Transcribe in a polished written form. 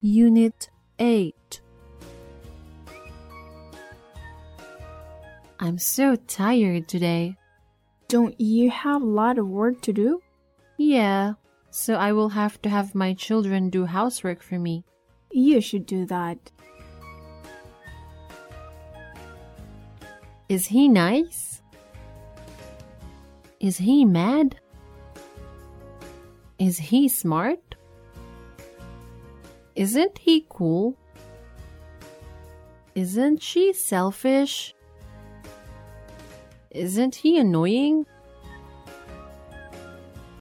Unit 8. I'm so tired today. Don't you have a lot of work to do? Yeah, so I will have to have my children do housework for me. You should do that. Is he nice? Is he mad? Is he smart? Isn't he cool? Isn't she selfish? Isn't he annoying?